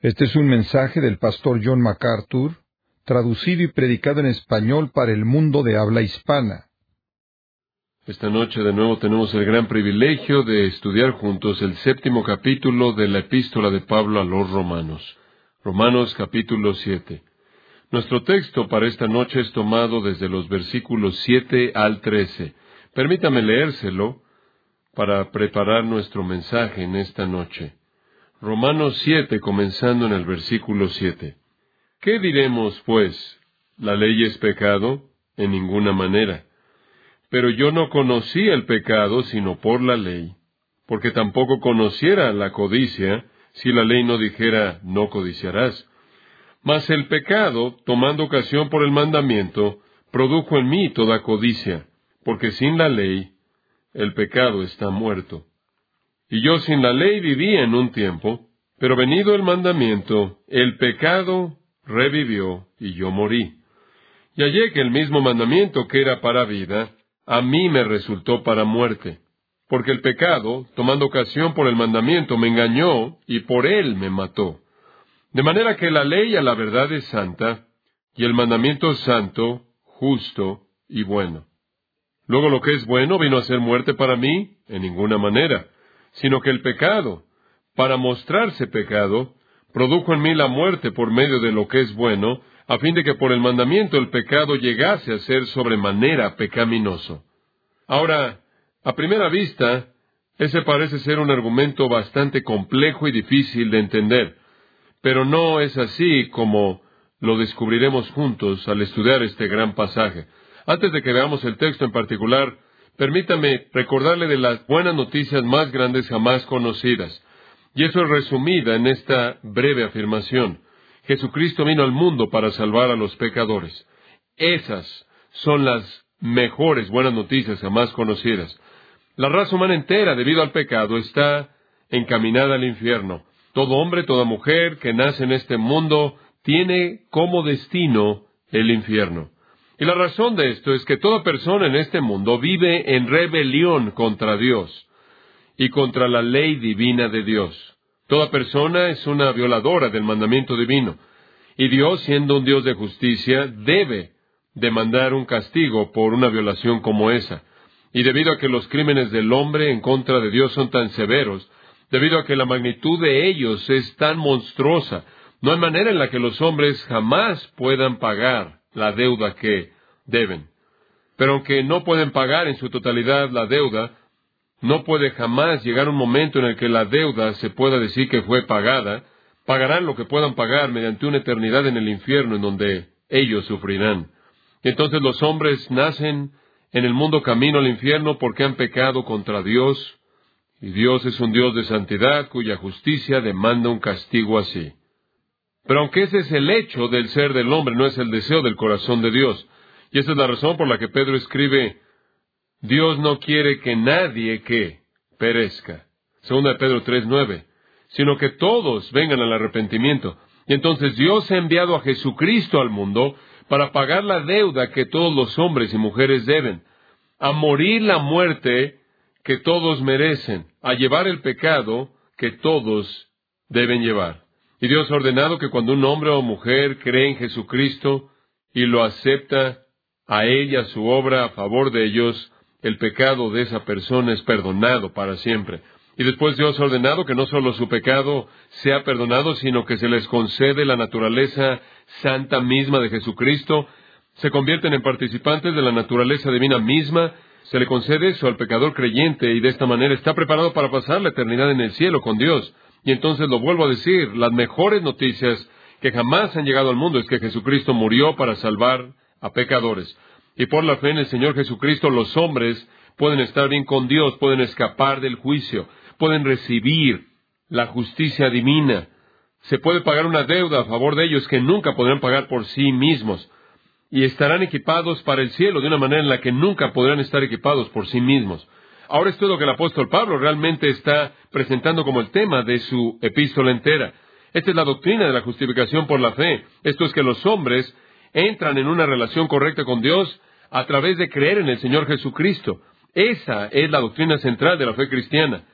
Este es un mensaje del pastor John MacArthur, traducido y predicado en español para el mundo de habla hispana. Esta noche de nuevo tenemos el gran privilegio de estudiar juntos el 7º capítulo de la epístola de Pablo a los Romanos. Romanos capítulo 7. Nuestro texto para esta noche es tomado desde los versículos 7 al 13. Permítame leérselo para preparar nuestro mensaje en esta noche. Romanos 7, comenzando en el versículo 7. ¿Qué diremos, pues? ¿La ley es pecado? En ninguna manera. Pero yo no conocía el pecado sino por la ley, porque tampoco conociera la codicia si la ley no dijera, no codiciarás. Mas el pecado, tomando ocasión por el mandamiento, produjo en mí toda codicia, porque sin la ley el pecado está muerto. Y yo sin la ley vivía en un tiempo, pero venido el mandamiento, el pecado revivió y yo morí. Y hallé que el mismo mandamiento que era para vida, a mí me resultó para muerte. Porque el pecado, tomando ocasión por el mandamiento, me engañó y por él me mató. De manera que la ley a la verdad es santa, y el mandamiento santo, justo y bueno. Luego lo que es bueno vino a ser muerte para mí, en ninguna manera, sino que el pecado, para mostrarse pecado, produjo en mí la muerte por medio de lo que es bueno, a fin de que por el mandamiento el pecado llegase a ser sobremanera pecaminoso. Ahora, a primera vista, ese parece ser un argumento bastante complejo y difícil de entender, pero no es así como lo descubriremos juntos al estudiar este gran pasaje. Antes de que veamos el texto en particular, permítame recordarle de las buenas noticias más grandes jamás conocidas. Y eso es resumida en esta breve afirmación. Jesucristo vino al mundo para salvar a los pecadores. Esas son las mejores buenas noticias jamás conocidas. La raza humana entera, debido al pecado, está encaminada al infierno. Todo hombre, toda mujer que nace en este mundo tiene como destino el infierno. Y la razón de esto es que toda persona en este mundo vive en rebelión contra Dios y contra la ley divina de Dios. Toda persona es una violadora del mandamiento divino. Y Dios, siendo un Dios de justicia, debe demandar un castigo por una violación como esa. Y debido a que los crímenes del hombre en contra de Dios son tan severos, debido a que la magnitud de ellos es tan monstruosa, no hay manera en la que los hombres jamás puedan pagar la deuda que deben. Pero aunque no pueden pagar en su totalidad la deuda, no puede jamás llegar un momento en el que la deuda se pueda decir que fue pagada. Pagarán lo que puedan pagar mediante una eternidad en el infierno en donde ellos sufrirán. Y entonces los hombres nacen en el mundo camino al infierno porque han pecado contra Dios, y Dios es un Dios de santidad cuya justicia demanda un castigo así. Pero aunque ese es el hecho del ser del hombre, no es el deseo del corazón de Dios. Y esa es la razón por la que Pedro escribe, Dios no quiere que nadie que perezca. 2 Pedro 3:9. Sino que todos vengan al arrepentimiento. Y entonces Dios ha enviado a Jesucristo al mundo para pagar la deuda que todos los hombres y mujeres deben, a morir la muerte que todos merecen, a llevar el pecado que todos deben llevar. Y Dios ha ordenado que cuando un hombre o mujer cree en Jesucristo y lo acepta a Él y a su obra a favor de ellos, el pecado de esa persona es perdonado para siempre. Y después Dios ha ordenado que no solo su pecado sea perdonado, sino que se les concede la naturaleza santa misma de Jesucristo. Se convierten en participantes de la naturaleza divina misma. Se le concede eso al pecador creyente y de esta manera está preparado para pasar la eternidad en el cielo con Dios. Y entonces lo vuelvo a decir, las mejores noticias que jamás han llegado al mundo es que Jesucristo murió para salvar a pecadores. Y por la fe en el Señor Jesucristo los hombres pueden estar bien con Dios, pueden escapar del juicio, pueden recibir la justicia divina. Se puede pagar una deuda a favor de ellos que nunca podrán pagar por sí mismos. Y estarán equipados para el cielo de una manera en la que nunca podrán estar equipados por sí mismos. Ahora esto es lo que el apóstol Pablo realmente está presentando como el tema de su epístola entera. Esta es la doctrina de la justificación por la fe. Esto es que los hombres entran en una relación correcta con Dios a través de creer en el Señor Jesucristo. Esa es la doctrina central de la fe cristiana.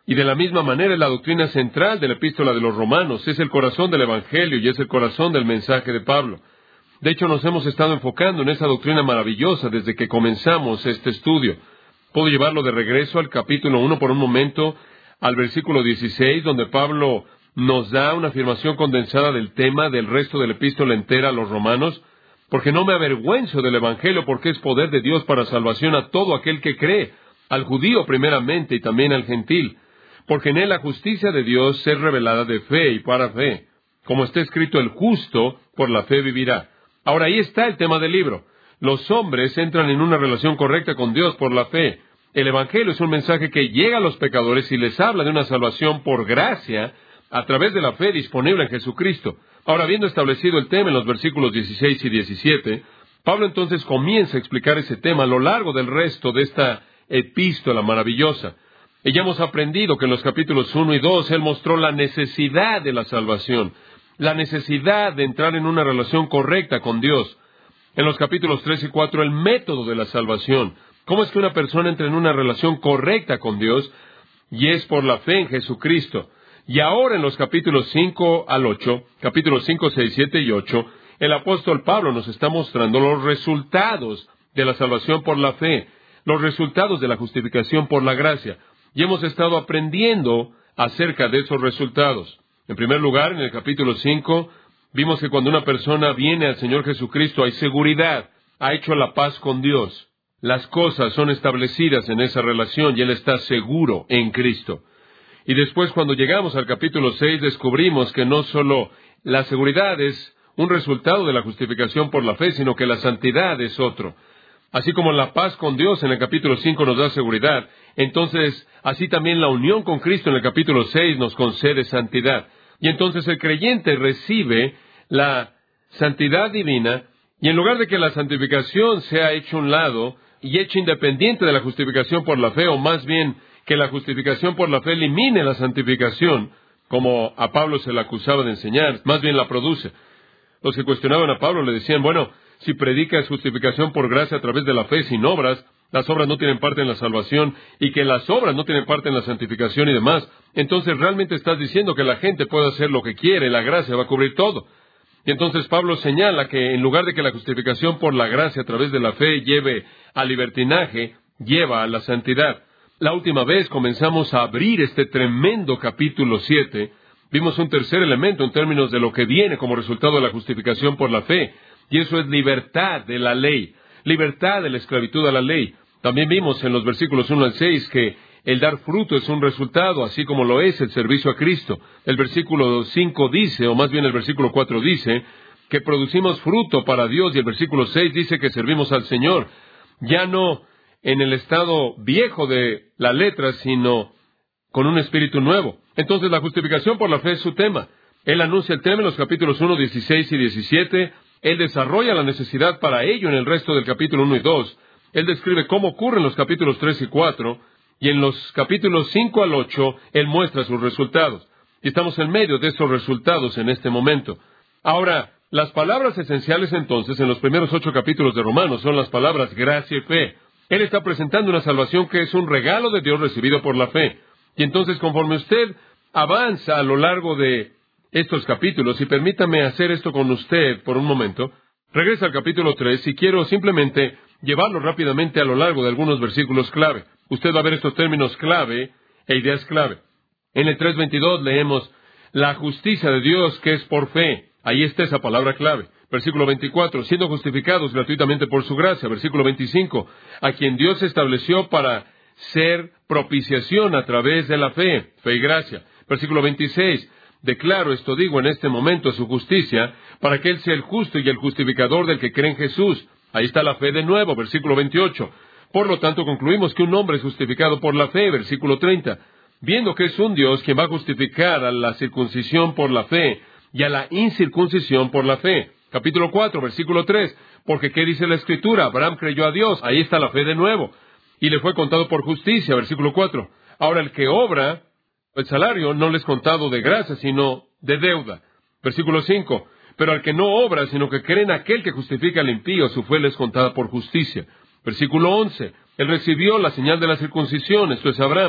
Y de la misma manera es la doctrina central de la epístola de los Romanos, es el corazón del Evangelio y es el corazón del mensaje de Pablo. De hecho, nos hemos estado enfocando en esa doctrina maravillosa desde que comenzamos este estudio. Puedo llevarlo de regreso al capítulo 1 por un momento, al versículo 16, donde Pablo nos da una afirmación condensada del tema del resto de la epístola entera a los romanos, porque no me avergüenzo del Evangelio, porque es poder de Dios para salvación a todo aquel que cree, al judío primeramente y también al gentil, porque en él la justicia de Dios es revelada de fe y para fe. Como está escrito, el justo por la fe vivirá. Ahora ahí está el tema del libro. Los hombres entran en una relación correcta con Dios por la fe. El Evangelio es un mensaje que llega a los pecadores y les habla de una salvación por gracia a través de la fe disponible en Jesucristo. Ahora, habiendo establecido el tema en los versículos 16 y 17, Pablo entonces comienza a explicar ese tema a lo largo del resto de esta epístola maravillosa. Y ya hemos aprendido que en los capítulos 1 y 2 él mostró la necesidad de la salvación, la necesidad de entrar en una relación correcta con Dios. En los capítulos 3 y 4, el método de la salvación. ¿Cómo es que una persona entra en una relación correcta con Dios? Y es por la fe en Jesucristo. Y ahora en los capítulos 5 al 8, capítulos 5, 6, 7 y 8, el apóstol Pablo nos está mostrando los resultados de la salvación por la fe, los resultados de la justificación por la gracia. Y hemos estado aprendiendo acerca de esos resultados. En primer lugar, en el capítulo 5, vimos que cuando una persona viene al Señor Jesucristo hay seguridad, ha hecho la paz con Dios. Las cosas son establecidas en esa relación y él está seguro en Cristo. Y después, cuando llegamos al capítulo 6, descubrimos que no solo la seguridad es un resultado de la justificación por la fe, sino que la santidad es otro. Así como la paz con Dios en el capítulo 5 nos da seguridad, entonces así también la unión con Cristo en el capítulo 6 nos concede santidad. Y entonces el creyente recibe la santidad divina, y en lugar de que la santificación sea hecha a un lado y hecha independiente de la justificación por la fe, o más bien que la justificación por la fe elimine la santificación, como a Pablo se le acusaba de enseñar, más bien la produce. Los que cuestionaban a Pablo le decían, bueno, si predicas justificación por gracia a través de la fe sin obras, las obras no tienen parte en la salvación, y que las obras no tienen parte en la santificación y demás, entonces realmente estás diciendo que la gente puede hacer lo que quiere, la gracia va a cubrir todo. Y entonces Pablo señala que en lugar de que la justificación por la gracia a través de la fe lleve al libertinaje, lleva a la santidad. La última vez comenzamos a abrir este tremendo capítulo 7, vimos un tercer elemento en términos de lo que viene como resultado de la justificación por la fe, y eso es libertad de la ley, libertad de la esclavitud a la ley. También vimos en los versículos 1 al 6 que el dar fruto es un resultado, así como lo es el servicio a Cristo. El versículo 5 dice, o más bien el versículo 4 dice, que producimos fruto para Dios, y el versículo 6 dice que servimos al Señor, ya no en el estado viejo de la letra, sino con un espíritu nuevo. Entonces la justificación por la fe es su tema. Él anuncia el tema en los capítulos 1, 16 y 17, él desarrolla la necesidad para ello en el resto del capítulo 1 y 2, él describe cómo ocurre en los capítulos 3 y 4, y en los capítulos 5 al 8, él muestra sus resultados. Y estamos en medio de esos resultados en este momento. Ahora, las palabras esenciales entonces en los primeros 8 capítulos de Romanos son las palabras gracia y fe. Él está presentando una salvación que es un regalo de Dios recibido por la fe. Y entonces, conforme usted avanza a lo largo de estos capítulos, y permítame hacer esto con usted por un momento, regresa al capítulo 3 y quiero simplemente llevarlo rápidamente a lo largo de algunos versículos clave. Usted va a ver estos términos clave e ideas clave. En el 3:22 leemos, la justicia de Dios que es por fe. Ahí está esa palabra clave. Versículo 24, siendo justificados gratuitamente por su gracia. Versículo 25, a quien Dios estableció para ser propiciación a través de la fe, fe y gracia. Versículo 26, declaro esto digo en este momento su justicia, para que Él sea el justo y el justificador del que cree en Jesús. Ahí está la fe de nuevo, versículo 28. Por lo tanto, concluimos que un hombre es justificado por la fe, versículo 30. Viendo que es un Dios quien va a justificar a la circuncisión por la fe y a la incircuncisión por la fe. Capítulo 4, versículo 3. Porque ¿qué dice la Escritura? Abraham creyó a Dios. Ahí está la fe de nuevo. Y le fue contado por justicia, versículo 4. Ahora el que obra, el salario no le es contado de gracia, sino de deuda. Versículo 5. Pero al que no obra, sino que cree en aquel que justifica al impío, su fe le es contada por justicia. Versículo 11. Él recibió la señal de la circuncisión, esto es Abraham.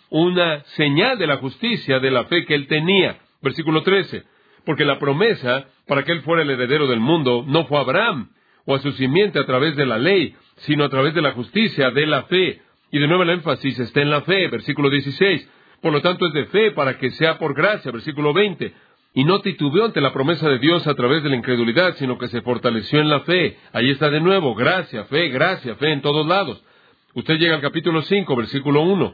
una señal de la justicia de la fe que él tenía. Versículo 13. Porque la promesa para que él fuera el heredero del mundo no fue a Abraham o a su simiente a través de la ley, sino a través de la justicia de la fe. Y de nuevo el énfasis está en la fe. Versículo 16. Por lo tanto es de fe para que sea por gracia. Versículo 20. Y no titubeó ante la promesa de Dios a través de la incredulidad, sino que se fortaleció en la fe. Ahí está de nuevo, gracia, fe en todos lados. Usted llega al capítulo 5, versículo 1.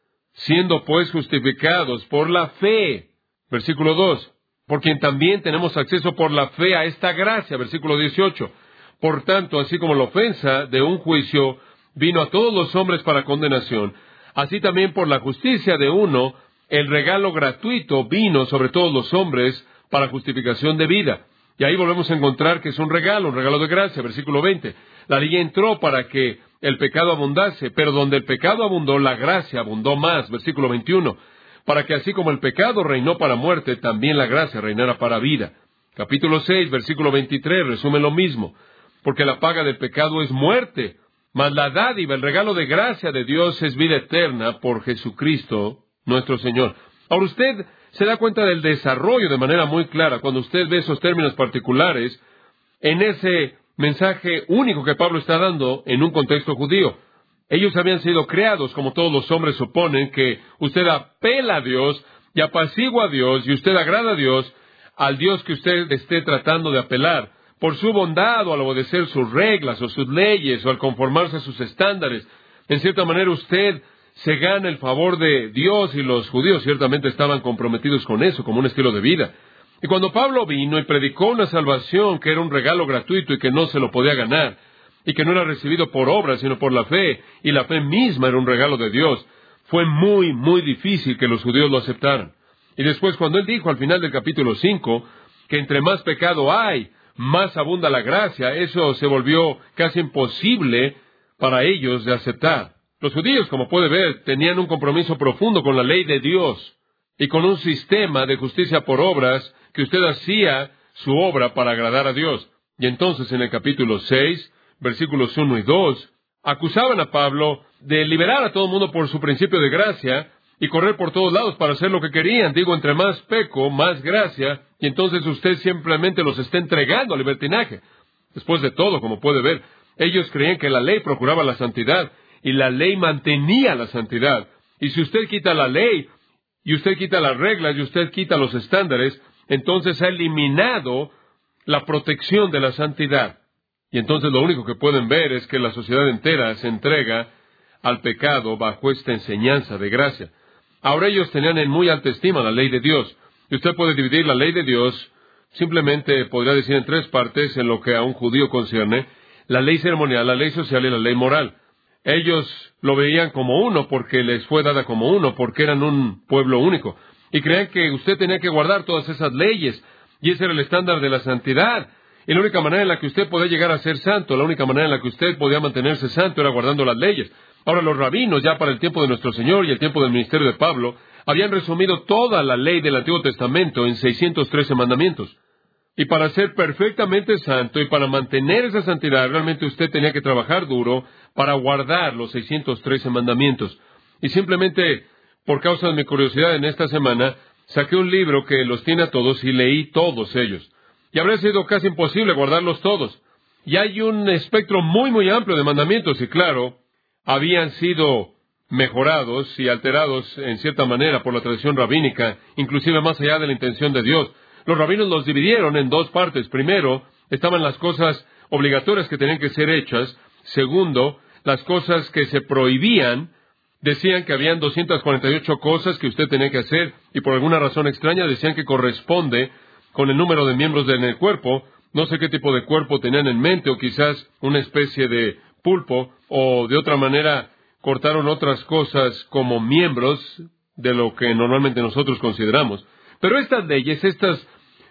Siendo pues justificados por la fe. Versículo 2. Por quien también tenemos acceso por la fe a esta gracia. Versículo 18. Por tanto, así como la ofensa de un juicio vino a todos los hombres para condenación, así también por la justicia de uno, el regalo gratuito vino sobre todos los hombres para justificación de vida. Y ahí volvemos a encontrar que es un regalo de gracia. Versículo 20. La ley entró para que el pecado abundase, pero donde el pecado abundó, la gracia abundó más. Versículo 21. Para que así como el pecado reinó para muerte, también la gracia reinara para vida. Capítulo 6, versículo 23, resume lo mismo. Porque la paga del pecado es muerte, mas la dádiva, el regalo de gracia de Dios es vida eterna por Jesucristo nuestro Señor. Ahora usted se da cuenta del desarrollo de manera muy clara cuando usted ve esos términos particulares en ese mensaje único que Pablo está dando en un contexto judío. Ellos habían sido creados, como todos los hombres suponen, que usted apela a Dios y apacigua a Dios y usted agrada a Dios, al Dios que usted esté tratando de apelar, por su bondad o al obedecer sus reglas o sus leyes o al conformarse a sus estándares. En cierta manera usted se gana el favor de Dios, y los judíos ciertamente estaban comprometidos con eso como un estilo de vida. Y cuando Pablo vino y predicó una salvación que era un regalo gratuito y que no se lo podía ganar, y que no era recibido por obras sino por la fe, y la fe misma era un regalo de Dios, fue muy, muy difícil que los judíos lo aceptaran. Y después cuando él dijo al final del capítulo 5, que entre más pecado hay, más abunda la gracia, eso se volvió casi imposible para ellos de aceptar. Los judíos, como puede ver, tenían un compromiso profundo con la ley de Dios y con un sistema de justicia por obras que usted hacía su obra para agradar a Dios. Y entonces en el capítulo 6, versículos 1 y 2, acusaban a Pablo de liberar a todo el mundo por su principio de gracia y correr por todos lados para hacer lo que querían. Digo, entre más peco, más gracia, y entonces usted simplemente los está entregando al libertinaje. Después de todo, como puede ver, ellos creían que la ley procuraba la santidad, y la ley mantenía la santidad. Y si usted quita la ley, y usted quita las reglas, y usted quita los estándares, entonces ha eliminado la protección de la santidad. Y entonces lo único que pueden ver es que la sociedad entera se entrega al pecado bajo esta enseñanza de gracia. Ahora ellos tenían en muy alta estima la ley de Dios. Y usted puede dividir la ley de Dios, simplemente podría decir en tres partes en lo que a un judío concierne: la ley ceremonial, la ley social y la ley moral. Ellos lo veían como uno porque les fue dada como uno, porque eran un pueblo único. Y creían que usted tenía que guardar todas esas leyes, y ese era el estándar de la santidad. Y la única manera en la que usted podía llegar a ser santo, la única manera en la que usted podía mantenerse santo era guardando las leyes. Ahora los rabinos, ya para el tiempo de nuestro Señor y el tiempo del ministerio de Pablo, habían resumido toda la ley del Antiguo Testamento en 613 mandamientos. Y para ser perfectamente santo y para mantener esa santidad, realmente usted tenía que trabajar duro para guardar los 613 mandamientos. Y simplemente, por causa de mi curiosidad en esta semana, saqué un libro que los tiene a todos y leí todos ellos. Y habría sido casi imposible guardarlos todos. Y hay un espectro muy, muy amplio de mandamientos, y claro, habían sido mejorados y alterados en cierta manera por la tradición rabínica, inclusive más allá de la intención de Dios. Los rabinos los dividieron en dos partes. Primero, estaban las cosas obligatorias que tenían que ser hechas. Segundo, las cosas que se prohibían. Decían que habían 248 cosas que usted tenía que hacer, y por alguna razón extraña decían que corresponde con el número de miembros en el cuerpo. No sé qué tipo de cuerpo tenían en mente, o quizás una especie de pulpo, o de otra manera cortaron otras cosas como miembros de lo que normalmente nosotros consideramos. Pero estas leyes, estas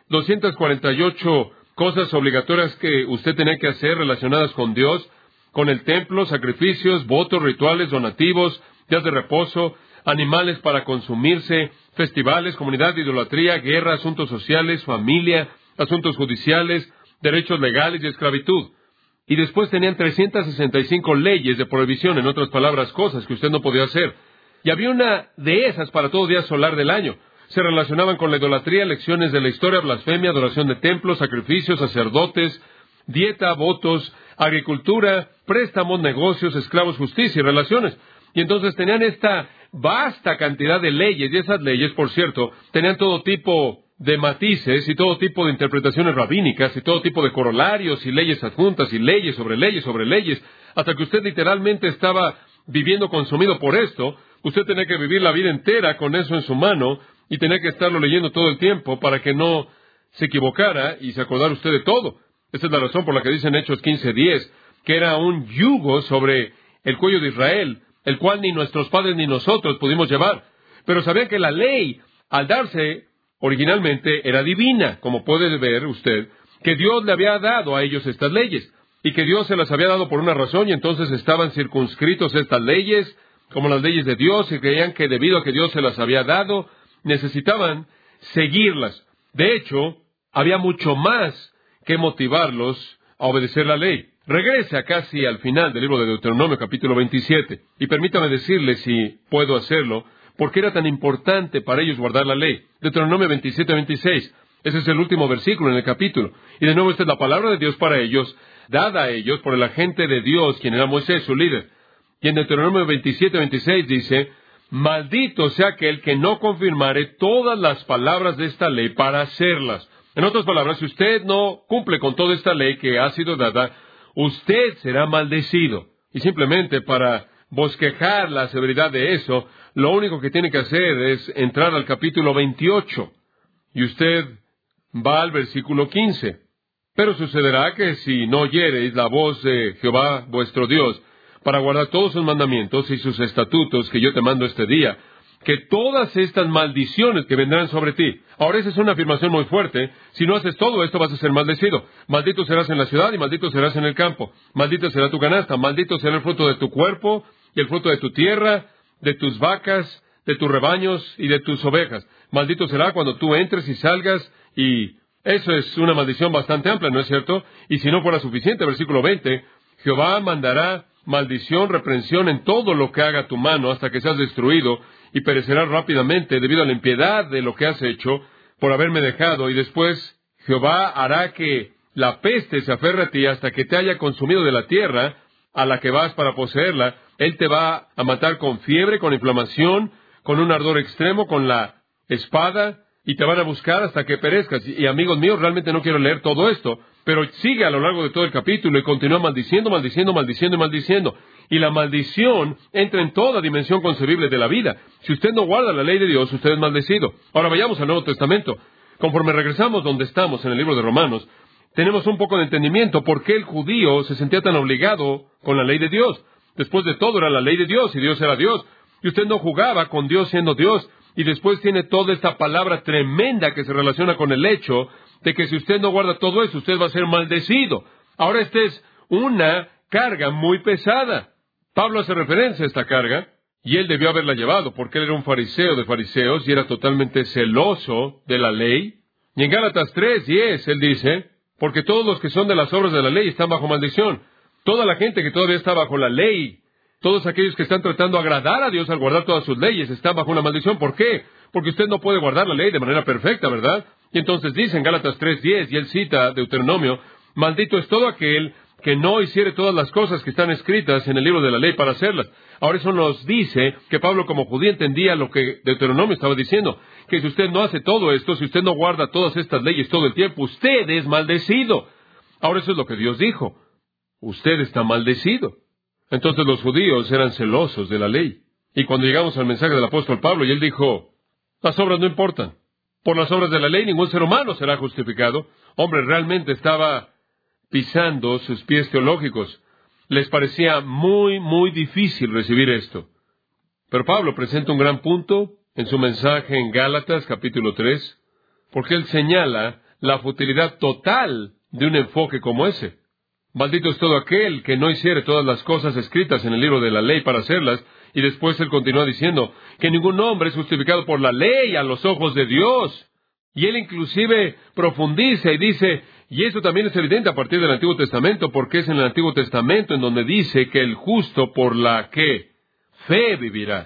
248 cosas obligatorias que usted tenía que hacer relacionadas con Dios, con el templo, sacrificios, votos, rituales, donativos, días de reposo, animales para consumirse, festivales, comunidad de idolatría, guerra, asuntos sociales, familia, asuntos judiciales, derechos legales y esclavitud. Y después tenían 365 leyes de prohibición, en otras palabras, cosas que usted no podía hacer. Y había una de esas para todo día solar del año. Se relacionaban con la idolatría, lecciones de la historia, blasfemia, adoración de templos, sacrificios, sacerdotes, dieta, votos, agricultura, préstamos, negocios, esclavos, justicia y relaciones. Y entonces tenían esta vasta cantidad de leyes, y esas leyes, por cierto, tenían todo tipo de matices y todo tipo de interpretaciones rabínicas y todo tipo de corolarios y leyes adjuntas y leyes sobre leyes sobre leyes, hasta que usted literalmente estaba viviendo consumido por esto. Usted tenía que vivir la vida entera con eso en su mano y tenía que estarlo leyendo todo el tiempo para que no se equivocara y se acordara usted de todo. Esa es la razón por la que dicen Hechos 15:10, que era un yugo sobre el cuello de Israel, el cual ni nuestros padres ni nosotros pudimos llevar. Pero sabían que la ley, al darse originalmente, era divina, como puede ver usted, que Dios le había dado a ellos estas leyes, y que Dios se las había dado por una razón, y entonces estaban circunscritos estas leyes, como las leyes de Dios, y creían que debido a que Dios se las había dado, necesitaban seguirlas. De hecho, había mucho más que motivarlos a obedecer la ley. Regrese a casi al final del libro de Deuteronomio, capítulo 27, y permítame decirle, si puedo hacerlo, por qué era tan importante para ellos guardar la ley. Deuteronomio 27:26, ese es el último versículo en el capítulo, y de nuevo esta es la palabra de Dios para ellos, dada a ellos por el agente de Dios, quien era Moisés, su líder. Y en Deuteronomio 27:26 dice: maldito sea aquel que no confirmare todas las palabras de esta ley para hacerlas. En otras palabras, si usted no cumple con toda esta ley que ha sido dada, usted será maldecido. Y simplemente para bosquejar la severidad de eso, lo único que tiene que hacer es entrar al capítulo 28. Y usted va al versículo 15. Pero sucederá que si no oyereis la voz de Jehová vuestro Dios, para guardar todos sus mandamientos y sus estatutos que yo te mando este día, que todas estas maldiciones que vendrán sobre ti. Ahora esa es una afirmación muy fuerte. Si no haces todo esto, vas a ser maldecido. Maldito serás en la ciudad y maldito serás en el campo. Maldito será tu canasta, maldito será el fruto de tu cuerpo y el fruto de tu tierra, de tus vacas, de tus rebaños y de tus ovejas. Maldito será cuando tú entres y salgas, y eso es una maldición bastante amplia, ¿no es cierto? Y si no fuera suficiente, versículo 20, Jehová mandará maldición, reprensión en todo lo que haga tu mano hasta que seas destruido, y perecerás rápidamente debido a la impiedad de lo que has hecho por haberme dejado. Y después Jehová hará que la peste se aferre a ti hasta que te haya consumido de la tierra a la que vas para poseerla. Él te va a matar con fiebre, con inflamación, con un ardor extremo, con la espada, y te van a buscar hasta que perezcas. Y amigos míos, realmente no quiero leer todo esto, pero sigue a lo largo de todo el capítulo y continúa maldiciendo, maldiciendo, maldiciendo y maldiciendo. Y la maldición entra en toda dimensión concebible de la vida. Si usted no guarda la ley de Dios, usted es maldecido. Ahora vayamos al Nuevo Testamento. Conforme regresamos donde estamos, en el libro de Romanos, tenemos un poco de entendimiento por qué el judío se sentía tan obligado con la ley de Dios. Después de todo, era la ley de Dios y Dios era Dios. Y usted no jugaba con Dios siendo Dios. Y después tiene toda esta palabra tremenda que se relaciona con el hecho de que si usted no guarda todo eso, usted va a ser maldecido. Ahora, esta es una carga muy pesada. Pablo hace referencia a esta carga, y él debió haberla llevado, porque él era un fariseo de fariseos y era totalmente celoso de la ley. Y en Gálatas 3:10 él dice: porque todos los que son de las obras de la ley están bajo maldición. Toda la gente que todavía está bajo la ley, todos aquellos que están tratando de agradar a Dios al guardar todas sus leyes, están bajo una maldición. ¿Por qué? Porque usted no puede guardar la ley de manera perfecta, ¿verdad? Y entonces dice en Gálatas 3:10, y él cita Deuteronomio: maldito es todo aquel que no hiciere todas las cosas que están escritas en el libro de la ley para hacerlas. Ahora eso nos dice que Pablo como judío entendía lo que Deuteronomio estaba diciendo, que si usted no hace todo esto, si usted no guarda todas estas leyes todo el tiempo, usted es maldecido. Ahora eso es lo que Dios dijo: usted está maldecido. Entonces los judíos eran celosos de la ley. Y cuando llegamos al mensaje del apóstol Pablo, y él dijo: las obras no importan. Por las obras de la ley ningún ser humano será justificado. Hombre, realmente estaba pisando sus pies teológicos. Les parecía muy, muy difícil recibir esto. Pero Pablo presenta un gran punto en su mensaje en Gálatas capítulo 3, porque él señala la futilidad total de un enfoque como ese. Maldito es todo aquel que no hiciere todas las cosas escritas en el libro de la ley para hacerlas. Y después él continúa diciendo que ningún hombre es justificado por la ley a los ojos de Dios. Y él inclusive profundiza y dice, y eso también es evidente a partir del Antiguo Testamento, porque es en el Antiguo Testamento en donde dice que el justo por la ¿qué? Fe vivirá.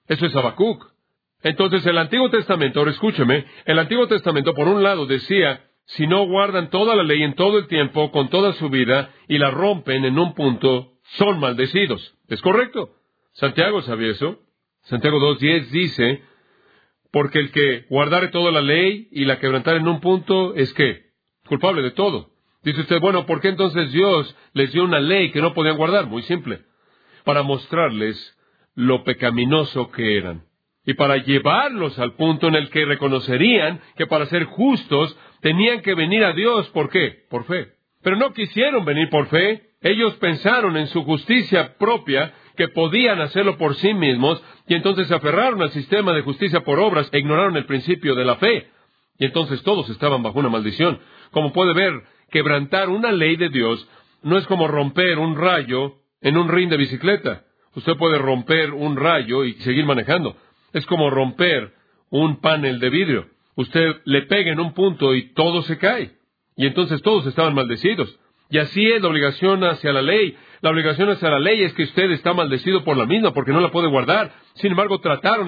Eso es Habacuc. Entonces el Antiguo Testamento, ahora escúcheme, el Antiguo Testamento por un lado decía, si no guardan toda la ley en todo el tiempo, con toda su vida, y la rompen en un punto, son maldecidos. ¿Es correcto? Santiago sabía eso. Santiago 2:10 dice, porque el que guardare toda la ley y la quebrantare en un punto, ¿es qué? Culpable de todo. Dice usted, bueno, ¿por qué entonces Dios les dio una ley que no podían guardar? Muy simple. Para mostrarles lo pecaminoso que eran. Y para llevarlos al punto en el que reconocerían que para ser justos tenían que venir a Dios. ¿Por qué? Por fe. Pero no quisieron venir por fe. Ellos pensaron en su justicia propia, que podían hacerlo por sí mismos, y entonces se aferraron al sistema de justicia por obras e ignoraron el principio de la fe. Y entonces todos estaban bajo una maldición. Como puede ver, quebrantar una ley de Dios no es como romper un rayo en un ring de bicicleta. Usted puede romper un rayo y seguir manejando. Es como romper un panel de vidrio. Usted le pega en un punto y todo se cae. Y entonces todos estaban maldecidos. Y así es la obligación hacia la ley. La obligación hacia la ley es que usted está maldecido por la misma, porque no la puede guardar. Sin embargo, trataron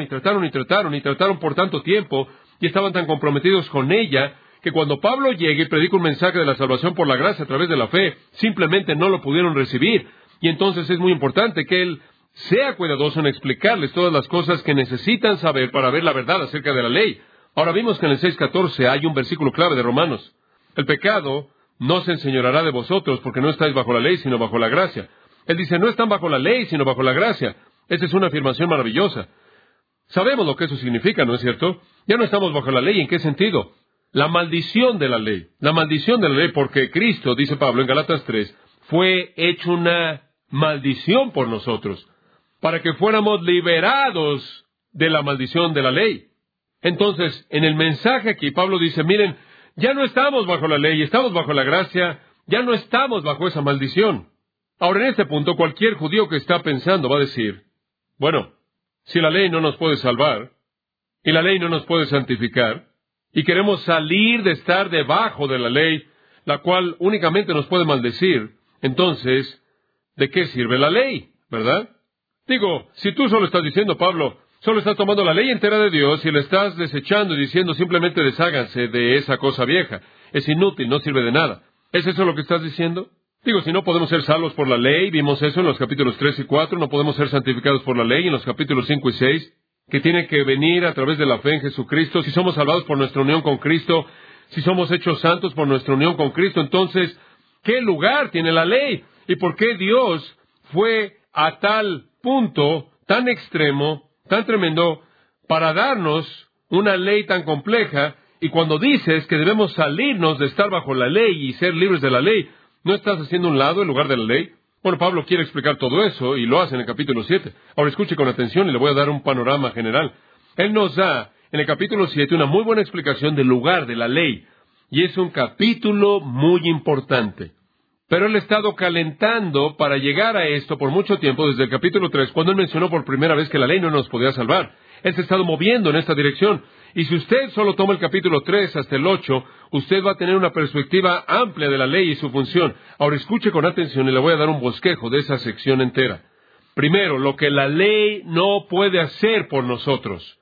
por tanto tiempo, y estaban tan comprometidos con ella, que cuando Pablo llega y predica un mensaje de la salvación por la gracia a través de la fe, simplemente no lo pudieron recibir. Y entonces es muy importante que él sea cuidadoso en explicarles todas las cosas que necesitan saber para ver la verdad acerca de la ley. Ahora vimos que en el 6:14 hay un versículo clave de Romanos. El pecado no se enseñoreará de vosotros, porque no estáis bajo la ley, sino bajo la gracia. Él dice, no están bajo la ley, sino bajo la gracia. Esa es una afirmación maravillosa. Sabemos lo que eso significa, ¿no es cierto? Ya no estamos bajo la ley. ¿En qué sentido? La maldición de la ley. La maldición de la ley, porque Cristo, dice Pablo en Galatas 3, fue hecho una maldición por nosotros, para que fuéramos liberados de la maldición de la ley. Entonces, en el mensaje aquí, Pablo dice, miren, ya no estamos bajo la ley, estamos bajo la gracia, ya no estamos bajo esa maldición. Ahora, en este punto, cualquier judío que está pensando va a decir, bueno, si la ley no nos puede salvar, y la ley no nos puede santificar, y queremos salir de estar debajo de la ley, la cual únicamente nos puede maldecir, entonces, ¿de qué sirve la ley? ¿Verdad? Digo, si tú solo estás diciendo, Pablo, solo estás tomando la ley entera de Dios y la estás desechando y diciendo simplemente desháganse de esa cosa vieja. Es inútil, no sirve de nada. ¿Es eso lo que estás diciendo? Digo, si no podemos ser salvos por la ley, vimos eso en los capítulos 3 y 4, no podemos ser santificados por la ley en los capítulos 5 y 6, que tiene que venir a través de la fe en Jesucristo. Si somos salvados por nuestra unión con Cristo, si somos hechos santos por nuestra unión con Cristo, entonces, ¿qué lugar tiene la ley? ¿Y por qué Dios fue a tal punto, tan extremo, tan tremendo, para darnos una ley tan compleja? Y cuando dices que debemos salirnos de estar bajo la ley y ser libres de la ley, ¿no estás haciendo un lado en lugar de la ley? Bueno, Pablo quiere explicar todo eso y lo hace en el capítulo 7. Ahora escuche con atención y le voy a dar un panorama general. Él nos da en el capítulo 7 una muy buena explicación del lugar de la ley. Y es un capítulo muy importante. Pero él ha estado calentando para llegar a esto por mucho tiempo, desde el capítulo 3, cuando él mencionó por primera vez que la ley no nos podía salvar. Él se ha estado moviendo en esta dirección. Y si usted solo toma el capítulo 3 hasta el 8, usted va a tener una perspectiva amplia de la ley y su función. Ahora escuche con atención y le voy a dar un bosquejo de esa sección entera. Primero, lo que la ley no puede hacer por nosotros.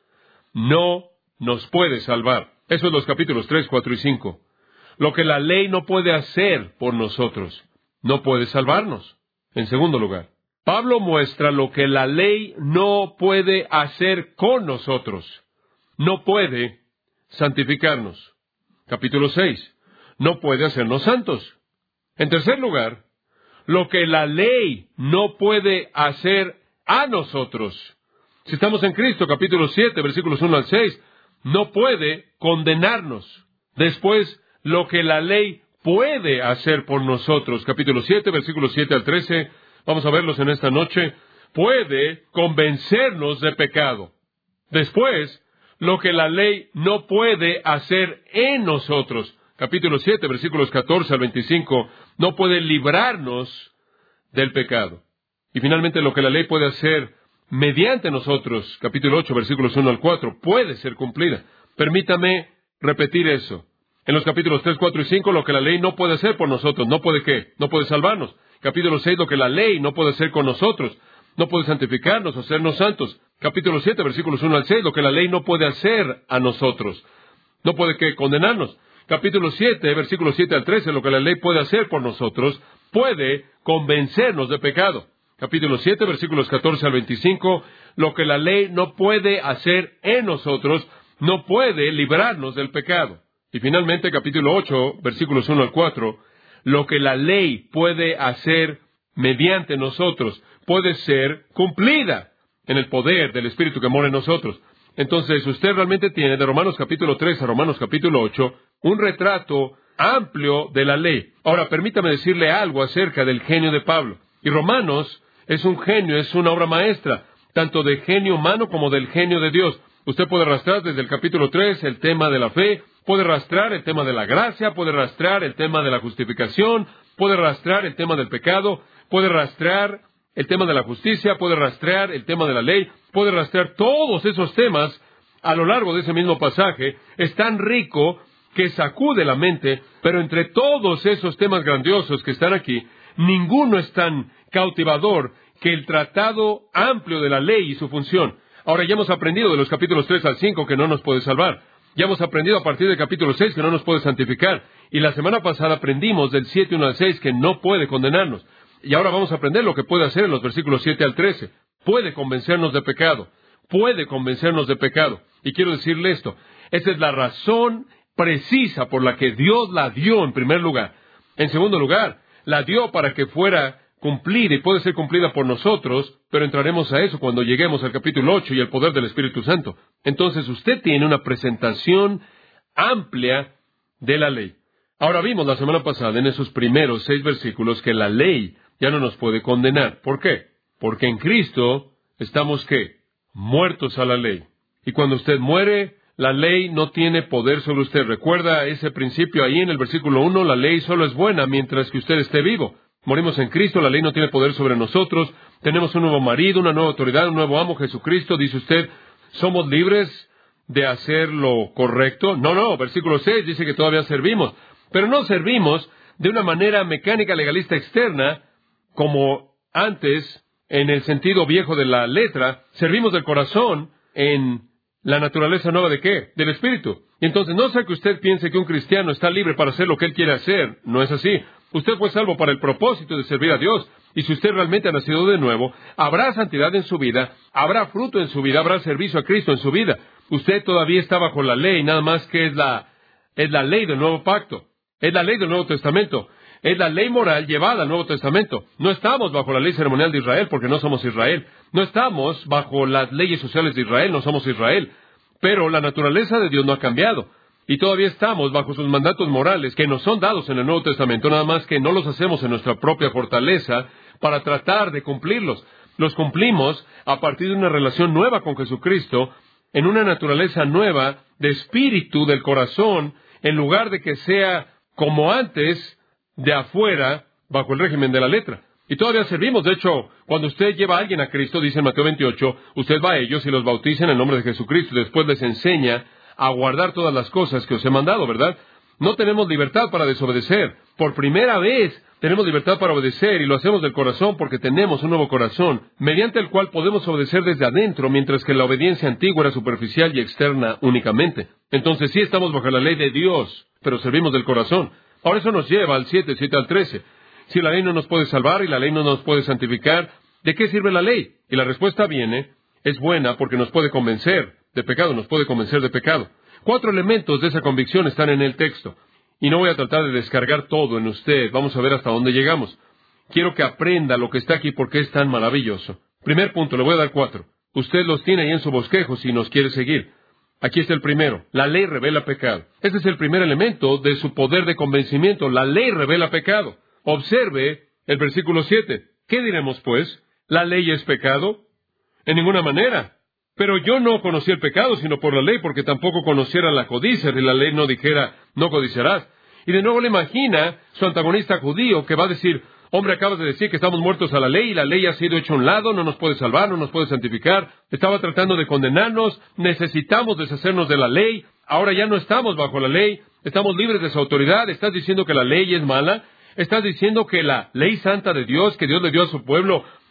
No nos puede salvar. Eso es los capítulos 3, 4 y 5. Lo que la ley no puede hacer por nosotros. No puede salvarnos. En segundo lugar, Pablo muestra lo que la ley no puede hacer con nosotros. No puede santificarnos. Capítulo 6. No puede hacernos santos. En tercer lugar, lo que la ley no puede hacer a nosotros. Si estamos en Cristo, capítulo 7, versículos 1 al 6, no puede condenarnos. Después, lo que la ley puede hacer por nosotros. Capítulo 7, versículos 7 al 13, vamos a verlos en esta noche. Puede convencernos de pecado. Después, lo que la ley no puede hacer en nosotros. Capítulo 7, versículos 14 al 25, no puede librarnos del pecado. Y finalmente, lo que la ley puede hacer mediante nosotros, capítulo 8, versículos 1 al 4, puede ser cumplida. Permítame repetir eso. En los capítulos 3, 4 y 5, lo que la ley no puede hacer por nosotros, ¿no puede qué? No puede salvarnos. Capítulo 6, lo que la ley no puede hacer con nosotros, no puede santificarnos o hacernos santos. Capítulo 7, versículos 1 al 6, lo que la ley no puede hacer a nosotros. No puede que condenarnos. Capítulo 7, versículos 7 al 13, lo que la ley puede hacer por nosotros, puede convencernos de pecado. Capítulo 7, versículos 14 al 25, lo que la ley no puede hacer en nosotros, no puede librarnos del pecado. Y finalmente, capítulo 8, versículos 1 al 4, lo que la ley puede hacer mediante nosotros, puede ser cumplida en el poder del Espíritu que mora en nosotros. Entonces, usted realmente tiene, de Romanos capítulo 3 a Romanos capítulo 8, un retrato amplio de la ley. Ahora, permítame decirle algo acerca del genio de Pablo. Y Romanos es un genio, es una obra maestra, tanto de genio humano como del genio de Dios. Usted puede rastrear desde el capítulo 3 el tema de la fe, puede rastrear el tema de la gracia, puede rastrear el tema de la justificación, puede rastrear el tema del pecado, puede rastrear el tema de la justicia, puede rastrear el tema de la ley, puede rastrear todos esos temas a lo largo de ese mismo pasaje. Es tan rico que sacude la mente, pero entre todos esos temas grandiosos que están aquí, ninguno es tan cautivador que el tratado amplio de la ley y su función. Ahora ya hemos aprendido de los capítulos 3 al 5 que no nos puede salvar. Ya hemos aprendido a partir del capítulo 6 que no nos puede santificar. Y la semana pasada aprendimos del 7, 1 al 6 que no puede condenarnos. Y ahora vamos a aprender lo que puede hacer en los versículos 7 al 13. Puede convencernos de pecado. Puede convencernos de pecado. Y quiero decirle esto. Esa es la razón precisa por la que Dios la dio en primer lugar. En segundo lugar, la dio para que fuera cumplida y puede ser cumplida por nosotros, pero entraremos a eso cuando lleguemos al capítulo 8 y el poder del Espíritu Santo. Entonces usted tiene una presentación amplia de la ley. Ahora vimos la semana pasada en esos primeros 6 versículos que la ley ya no nos puede condenar. ¿Por qué? Porque en Cristo estamos, ¿qué? Muertos a la ley. Y cuando usted muere, la ley no tiene poder sobre usted. Recuerda ese principio ahí en el versículo 1, la ley solo es buena mientras que usted esté vivo. Morimos en Cristo, la ley no tiene poder sobre nosotros. Tenemos un nuevo marido, una nueva autoridad, un nuevo amo, Jesucristo. Dice usted, ¿somos libres de hacer lo correcto? No, versículo 6 dice que todavía servimos. Pero no servimos de una manera mecánica, legalista, externa, como antes, en el sentido viejo de la letra. Servimos del corazón en la naturaleza nueva ¿de qué? Del Espíritu. Y entonces no sea que usted piense que un cristiano está libre para hacer lo que él quiere hacer. No es así. Usted fue salvo para el propósito de servir a Dios. Y si usted realmente ha nacido de nuevo, habrá santidad en su vida, habrá fruto en su vida, habrá servicio a Cristo en su vida. Usted todavía está bajo la ley, nada más que es la ley del nuevo pacto. Es la ley del Nuevo Testamento. Es la ley moral llevada al Nuevo Testamento. No estamos bajo la ley ceremonial de Israel porque no somos Israel. No estamos bajo las leyes sociales de Israel, no somos Israel. Pero la naturaleza de Dios no ha cambiado. Y todavía estamos bajo sus mandatos morales que nos son dados en el Nuevo Testamento, nada más que no los hacemos en nuestra propia fortaleza para tratar de cumplirlos. Los cumplimos a partir de una relación nueva con Jesucristo, en una naturaleza nueva de espíritu del corazón, en lugar de que sea como antes, de afuera, bajo el régimen de la letra. Y todavía servimos. De hecho, cuando usted lleva a alguien a Cristo, dice en Mateo 28, usted va a ellos y los bautiza en el nombre de Jesucristo y después les enseña a guardar todas las cosas que os he mandado, ¿verdad? No tenemos libertad para desobedecer. Por primera vez tenemos libertad para obedecer y lo hacemos del corazón porque tenemos un nuevo corazón, mediante el cual podemos obedecer desde adentro, mientras que la obediencia antigua era superficial y externa únicamente. Entonces sí estamos bajo la ley de Dios, pero servimos del corazón. Ahora eso nos lleva al 7 al 13. Si la ley no nos puede salvar y la ley no nos puede santificar, ¿de qué sirve la ley? Y la respuesta viene, es buena porque nos puede convencer de pecado, nos puede convencer de pecado. 4 elementos de esa convicción están en el texto. Y no voy a tratar de descargar todo en usted. Vamos a ver hasta dónde llegamos. Quiero que aprenda lo que está aquí porque es tan maravilloso. Primer punto, le voy a dar 4. Usted los tiene ahí en su bosquejo si nos quiere seguir. Aquí está el primero. La ley revela pecado. Este es el primer elemento de su poder de convencimiento. La ley revela pecado. Observe el versículo 7. ¿Qué diremos, pues? ¿La ley es pecado? En ninguna manera. Pero yo no conocí el pecado, sino por la ley, porque tampoco conociera la codicia, si la ley no dijera, no codiciarás. Y de nuevo le imagina su antagonista judío que va a decir, hombre, acabas de decir que estamos muertos a la ley, y la ley ha sido hecha a un lado, no nos puede salvar, no nos puede santificar, estaba tratando de condenarnos, necesitamos deshacernos de la ley, ahora ya no estamos bajo la ley, estamos libres de su autoridad, estás diciendo que la ley es mala, estás diciendo que la ley santa de Dios, que Dios le dio a su pueblo,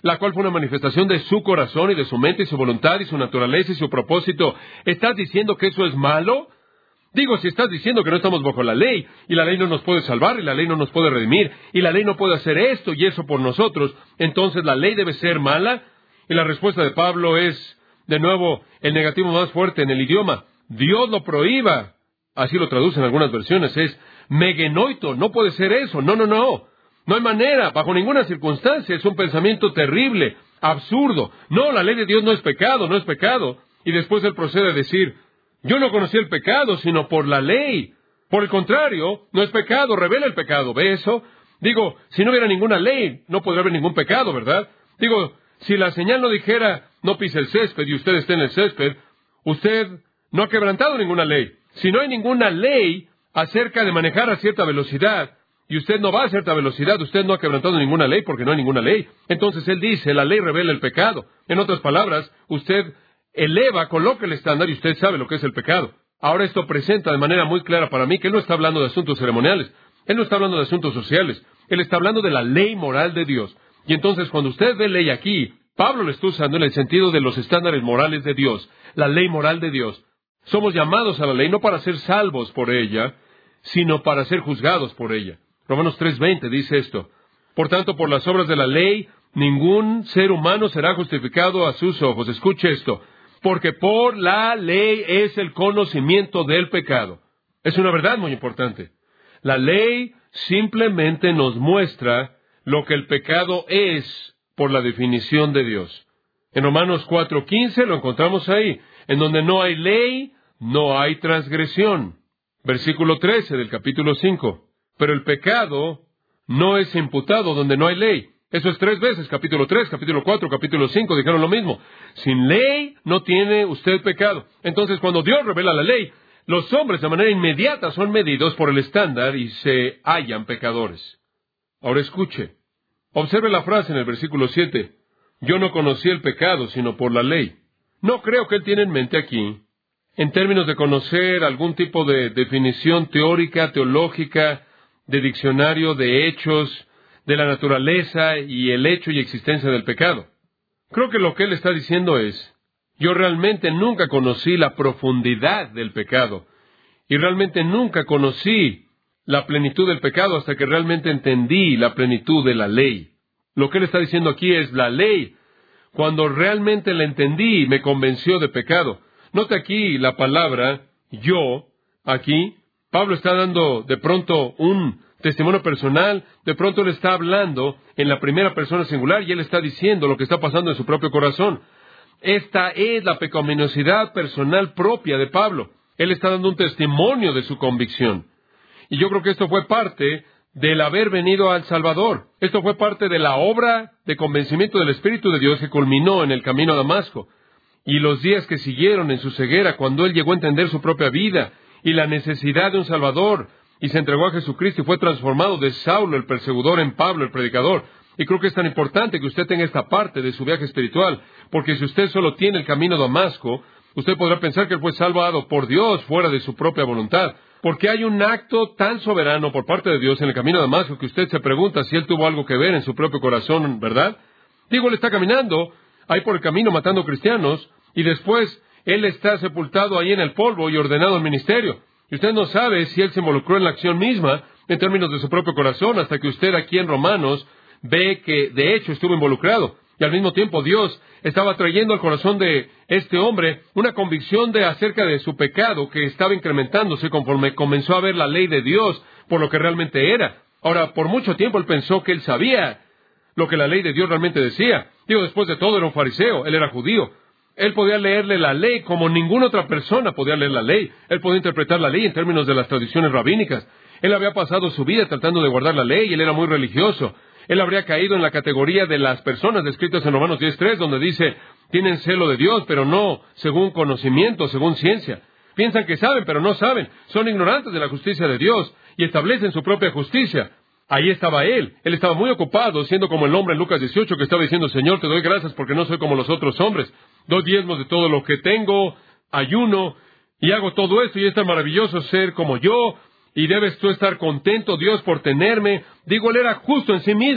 la cual fue una manifestación de su corazón y de su mente y su voluntad y su naturaleza y su propósito, ¿estás diciendo que eso es malo? Digo, si estás diciendo que no estamos bajo la ley, y la ley no nos puede salvar, y la ley no nos puede redimir, y la ley no puede hacer esto y eso por nosotros, entonces la ley debe ser mala. Y la respuesta de Pablo es, de nuevo, el negativo más fuerte en el idioma. Dios lo prohíba. Así lo traducen algunas versiones. Es megenoito. No puede ser eso. No. No hay manera. Bajo ninguna circunstancia. Es un pensamiento terrible, absurdo. No, la ley de Dios no es pecado, no es pecado. Y después él procede a decir, yo no conocí el pecado, sino por la ley. Por el contrario, no es pecado, revela el pecado. ¿Ve eso? Digo, si no hubiera ninguna ley, no podría haber ningún pecado, ¿verdad? Digo, si la señal no dijera, no pise el césped y usted esté en el césped, usted no ha quebrantado ninguna ley. Si no hay ninguna ley acerca de manejar a cierta velocidad, y usted no va a cierta velocidad, usted no ha quebrantado ninguna ley porque no hay ninguna ley. Entonces él dice, la ley revela el pecado. En otras palabras, usted coloca el estándar y usted sabe lo que es el pecado. Ahora esto presenta de manera muy clara para mí que él no está hablando de asuntos ceremoniales, él no está hablando de asuntos sociales, él está hablando de la ley moral de Dios. Y entonces cuando usted ve ley aquí, Pablo lo está usando en el sentido de los estándares morales de Dios, la ley moral de Dios. Somos llamados a la ley no para ser salvos por ella, sino para ser juzgados por ella. Romanos 3:20 dice esto. Por tanto, por las obras de la ley, ningún ser humano será justificado a sus ojos. Escuche esto. Porque por la ley es el conocimiento del pecado. Es una verdad muy importante. La ley simplemente nos muestra lo que el pecado es por la definición de Dios. En Romanos 4:15 lo encontramos ahí. En donde no hay ley, no hay transgresión. Versículo 13 del capítulo 5. Pero el pecado no es imputado donde no hay ley. Eso es 3 veces, capítulo 3, capítulo 4, capítulo 5, dijeron lo mismo. Sin ley no tiene usted pecado. Entonces, cuando Dios revela la ley, los hombres de manera inmediata son medidos por el estándar y se hallan pecadores. Ahora escuche. Observe la frase en el versículo 7. Yo no conocí el pecado, sino por la ley. No creo que él tiene en mente aquí, en términos de conocer algún tipo de definición teórica, teológica, de diccionario, de hechos, de la naturaleza y el hecho y existencia del pecado. Creo que lo que él está diciendo es, yo realmente nunca conocí la profundidad del pecado, y realmente nunca conocí la plenitud del pecado hasta que realmente entendí la plenitud de la ley. Lo que él está diciendo aquí es la ley. Cuando realmente la entendí, me convenció de pecado. Note aquí la palabra yo, aquí. Pablo está dando de pronto un testimonio personal, de pronto él está hablando en la primera persona singular y él está diciendo lo que está pasando en su propio corazón. Esta es la pecaminosidad personal propia de Pablo. Él está dando un testimonio de su convicción. Y yo creo que esto fue parte del haber venido al Salvador. Esto fue parte de la obra de convencimiento del Espíritu de Dios que culminó en el camino a Damasco. Y los días que siguieron en su ceguera, cuando él llegó a entender su propia vida y la necesidad de un Salvador, y se entregó a Jesucristo y fue transformado de Saulo, el perseguidor, en Pablo, el predicador. Y creo que es tan importante que usted tenga esta parte de su viaje espiritual, porque si usted solo tiene el camino a Damasco, usted podrá pensar que él fue salvado por Dios fuera de su propia voluntad, porque hay un acto tan soberano por parte de Dios en el camino a Damasco que usted se pregunta si él tuvo algo que ver en su propio corazón, ¿verdad? Digo, él está caminando ahí por el camino matando cristianos, y después él está sepultado ahí en el polvo y ordenado al ministerio. Y usted no sabe si él se involucró en la acción misma, en términos de su propio corazón, hasta que usted aquí en Romanos ve que de hecho estuvo involucrado. Y al mismo tiempo Dios estaba trayendo al corazón de este hombre una convicción acerca de su pecado que estaba incrementándose conforme comenzó a ver la ley de Dios por lo que realmente era. Ahora, por mucho tiempo él pensó que él sabía lo que la ley de Dios realmente decía. Digo, después de todo era un fariseo, él era judío. Él podía leerle la ley como ninguna otra persona podía leer la ley. Él podía interpretar la ley en términos de las tradiciones rabínicas. Él había pasado su vida tratando de guardar la ley y él era muy religioso. Él habría caído en la categoría de las personas descritas en Romanos 10:3, donde dice, tienen celo de Dios, pero no según conocimiento, según ciencia. Piensan que saben, pero no saben. Son ignorantes de la justicia de Dios y establecen su propia justicia. Ahí estaba él. Él estaba muy ocupado, siendo como el hombre en Lucas 18 que estaba diciendo, Señor, te doy gracias porque no soy como los otros hombres. Doy diezmos de todo lo que tengo, ayuno, y hago todo esto, y es tan maravilloso ser como yo, y debes tú estar contento, Dios, por tenerme. Digo, él era justo en sí mismo.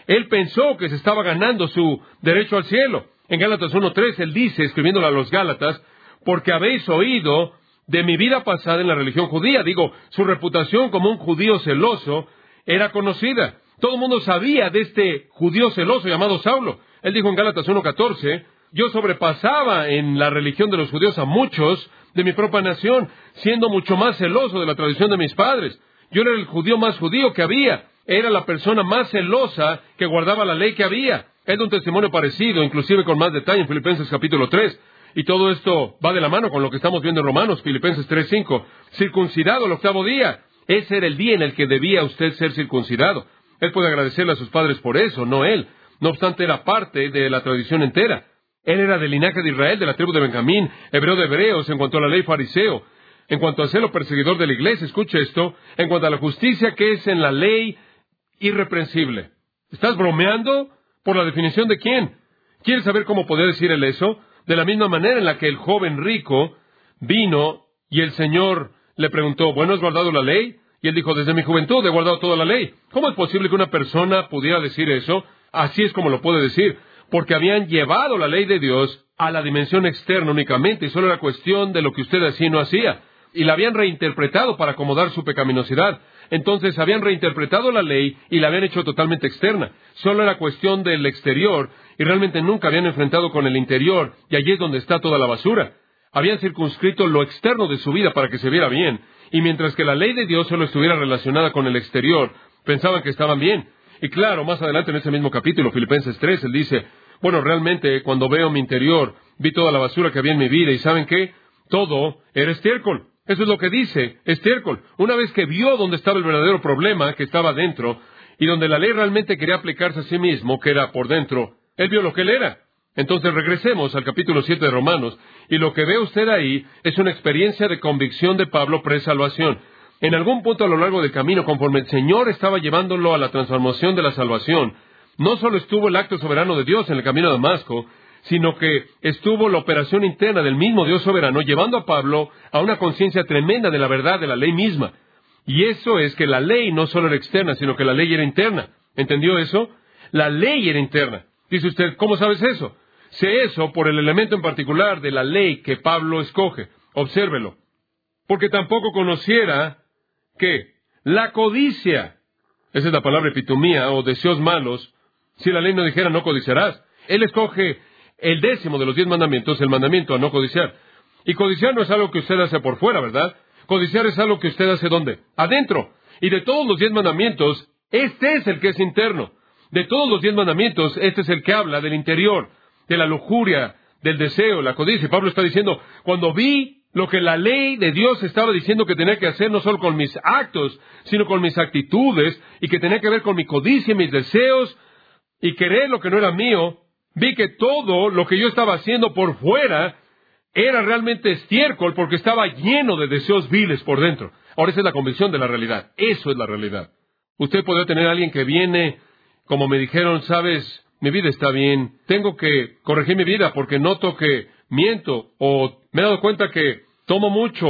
Él pensó que se estaba ganando su derecho al cielo. En Gálatas 1:3 él dice, escribiéndole a los Gálatas, porque habéis oído de mi vida pasada en la religión judía. Digo, su reputación como un judío celoso era conocida. Todo el mundo sabía de este judío celoso llamado Saulo. Él dijo en Gálatas 1:14, yo sobrepasaba en la religión de los judíos a muchos de mi propia nación, siendo mucho más celoso de la tradición de mis padres. Yo era el judío más judío que había. Era la persona más celosa que guardaba la ley que había. Es un testimonio parecido, inclusive con más detalle en Filipenses capítulo 3. Y todo esto va de la mano con lo que estamos viendo en Romanos, Filipenses 3:5. Circuncidado el 8º día. Ese era el día en el que debía usted ser circuncidado. Él puede agradecerle a sus padres por eso, no él. No obstante, era parte de la tradición entera. Él era del linaje de Israel, de la tribu de Benjamín, hebreo de hebreos, en cuanto a la ley fariseo. En cuanto a celo perseguidor de la iglesia, escuche esto, en cuanto a la justicia que es en la ley, irreprensible. ¿Estás bromeando? ¿Por la definición de quién? ¿Quieres saber cómo podía decir él eso? De la misma manera en la que el joven rico vino y el Señor le preguntó, ¿bueno, has guardado la ley? Y él dijo, desde mi juventud he guardado toda la ley. ¿Cómo es posible que una persona pudiera decir eso? Así es como lo puede decir. Porque habían llevado la ley de Dios a la dimensión externa únicamente, y solo era cuestión de lo que usted hacía y no hacía. Y la habían reinterpretado para acomodar su pecaminosidad. Entonces habían reinterpretado la ley y la habían hecho totalmente externa. Solo era cuestión del exterior, y realmente nunca habían enfrentado con el interior, y allí es donde está toda la basura. Habían circunscrito lo externo de su vida para que se viera bien, y mientras que la ley de Dios solo estuviera relacionada con el exterior, pensaban que estaban bien. Y claro, más adelante en ese mismo capítulo, Filipenses 3, él dice, bueno, realmente cuando veo mi interior, vi toda la basura que había en mi vida, y ¿saben qué? Todo era estiércol. Eso es lo que dice, estiércol. Una vez que vio dónde estaba el verdadero problema que estaba dentro, y donde la ley realmente quería aplicarse a sí mismo, que era por dentro, él vio lo que él era. Entonces regresemos al capítulo 7 de Romanos, y lo que ve usted ahí es una experiencia de convicción de Pablo pre-salvación. En algún punto a lo largo del camino, conforme el Señor estaba llevándolo a la transformación de la salvación, no solo estuvo el acto soberano de Dios en el camino a Damasco, sino que estuvo la operación interna del mismo Dios soberano, llevando a Pablo a una conciencia tremenda de la verdad de la ley misma. Y eso es que la ley no solo era externa, sino que la ley era interna. ¿Entendió eso? La ley era interna. Dice usted, ¿cómo sabes eso? Sé eso por el elemento en particular de la ley que Pablo escoge. Obsérvelo. Porque tampoco conociera, ¿qué? La codicia. Esa es la palabra epitomía o deseos malos. Si la ley no dijera no codiciarás. Él escoge el 10º de los 10 mandamientos, el mandamiento a no codiciar. Y codiciar no es algo que usted hace por fuera, ¿verdad? Codiciar es algo que usted hace ¿dónde? Adentro. Y de todos los 10 mandamientos, este es el que es interno. De todos los 10 mandamientos, este es el que habla del interior, de la lujuria, del deseo, la codicia. Y Pablo está diciendo, cuando vi lo que la ley de Dios estaba diciendo que tenía que hacer, no solo con mis actos, sino con mis actitudes, y que tenía que ver con mi codicia y mis deseos, y querer lo que no era mío, vi que todo lo que yo estaba haciendo por fuera era realmente estiércol porque estaba lleno de deseos viles por dentro. Ahora esa es la convicción de la realidad. Eso es la realidad. Usted podría tener a alguien que viene, como me dijeron, sabes, mi vida está bien, tengo que corregir mi vida porque noto que miento, o me he dado cuenta que tomo mucho,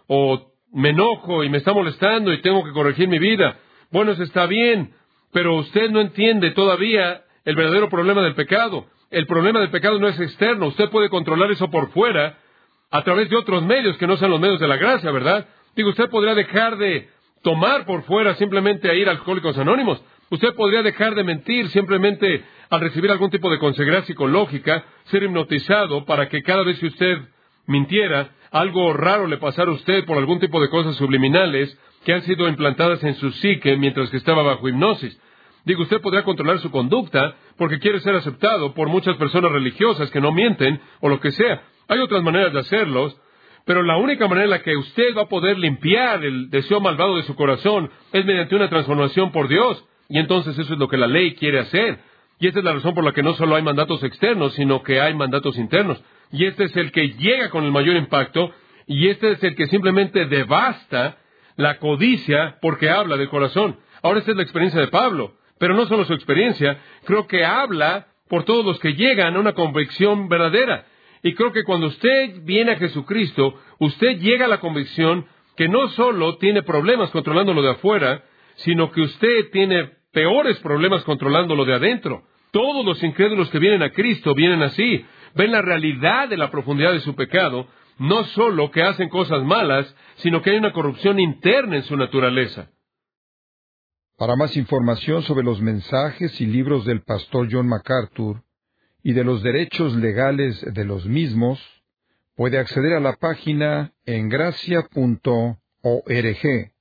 o me enojo y me está molestando y tengo que corregir mi vida. Bueno, eso está bien, pero usted no entiende todavía el verdadero problema del pecado. El problema del pecado no es externo. Usted puede controlar eso por fuera a través de otros medios que no sean los medios de la gracia, ¿verdad? Digo, usted podría dejar de tomar por fuera simplemente a ir a Alcohólicos Anónimos. Usted podría dejar de mentir simplemente al recibir algún tipo de consejería psicológica, ser hipnotizado para que cada vez que usted mintiera, algo raro le pasara a usted por algún tipo de cosas subliminales que han sido implantadas en su psique mientras que estaba bajo hipnosis. Digo, usted podría controlar su conducta porque quiere ser aceptado por muchas personas religiosas que no mienten o lo que sea. Hay otras maneras de hacerlos, pero la única manera en la que usted va a poder limpiar el deseo malvado de su corazón es mediante una transformación por Dios. Y entonces eso es lo que la ley quiere hacer. Y esta es la razón por la que no solo hay mandatos externos, sino que hay mandatos internos. Y este es el que llega con el mayor impacto, y este es el que simplemente devasta la codicia porque habla del corazón. Ahora esta es la experiencia de Pablo. Pero no solo su experiencia, creo que habla por todos los que llegan a una convicción verdadera. Y creo que cuando usted viene a Jesucristo, usted llega a la convicción que no solo tiene problemas controlando lo de afuera, sino que usted tiene peores problemas controlándolo de adentro. Todos los incrédulos que vienen a Cristo vienen así. Ven la realidad de la profundidad de su pecado, no solo que hacen cosas malas, sino que hay una corrupción interna en su naturaleza. Para más información sobre los mensajes y libros del pastor John MacArthur y de los derechos legales de los mismos, puede acceder a la página en gracia.org.